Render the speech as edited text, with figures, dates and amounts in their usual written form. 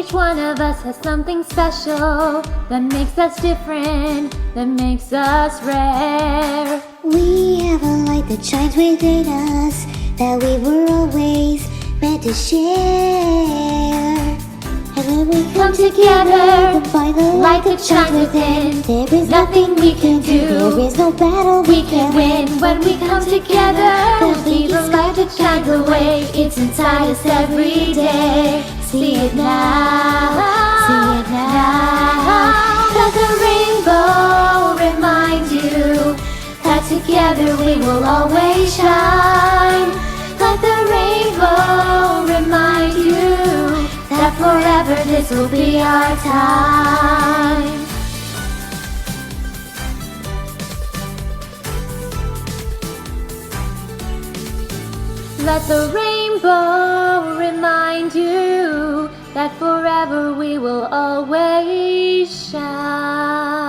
each one of us has something special that makes us different, that makes us rare. We have a light that shines within us, that we were always meant to share. And when we come together, we find the light that shines within. There is nothing we can do, there is no battle we can win. When we come together, we'll be the light that shines away. It's inside us every day. See it now, see it now. Let the rainbow remind you that together we will always shine. Let the rainbow remind you that forever this will be our time. Let the rainbow remind you that forever we will always shine.